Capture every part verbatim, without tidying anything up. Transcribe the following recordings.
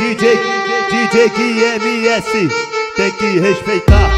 DJ, DJ que M S tem que respeitar.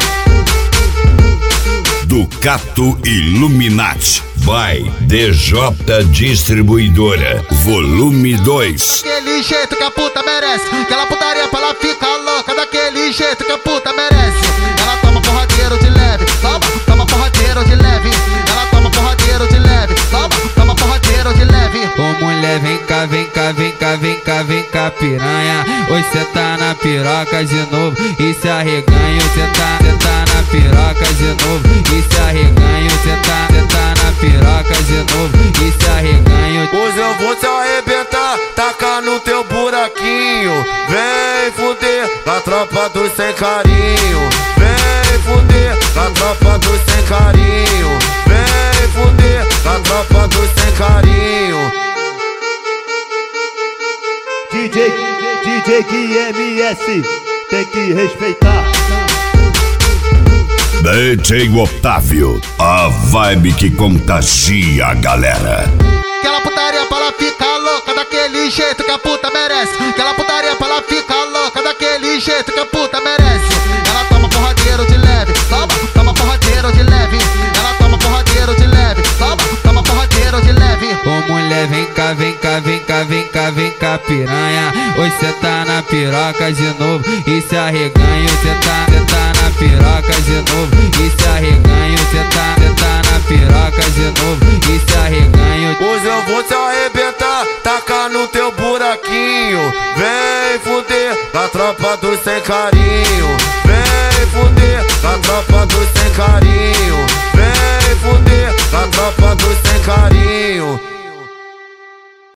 Ducato Illuminati by D J Distribuidora, volume dois. Daquele jeito que a puta merece, aquela putaria pra ela ficar louca. Daquele jeito que a puta merece. Ela toma porradeiro de leve, toma, toma porradeiro de leve. Ela toma porradeiro de leve, toma, toma porradeiro de leve. Ô mulher, vem cá, vem cá, vem cá, vem cá, vem cá, piranha. Hoje cê tá na piroca de novo e se arreganha. Cê tá, cê tá na piroca de novo e se arreganha. Cê tá, cê tá na piroca de novo e se arreganha. Hoje eu vou te arrebentar, tacar no teu buraquinho. Vem fuder na tropa dos sem carinho. Vem fuder na tropa dos sem carinho. Vem fuder na tropa dos sem carinho. DJ, DJ que M S tem que respeitar. D J Otávio, a vibe que contagia a galera. Aquela putaria pra ela ficar louca. Daquele jeito que a puta merece. Aquela putaria pra ela ficar louca. Daquele jeito que a puta merece. Ela toma porradeiro de leve, toma, toma porradeiro de leve. Ela toma porradeiro de leve, toma, toma porradeiro de leve. Ô mulher, vem cá, vem cá, vem cá, vem cá, vem cá, piranha. Hoje cê tá na piroca de novo e se arreganha. Cê tá, cê tá na piroca de novo e se arreganha. Cê tá, cê tá na piroca de novo e se arreganha. Hoje eu vou te arrebentar, tacar no teu buraquinho. Vem fuder na tropa dos sem carinho. Vem fuder na tropa dos sem carinho.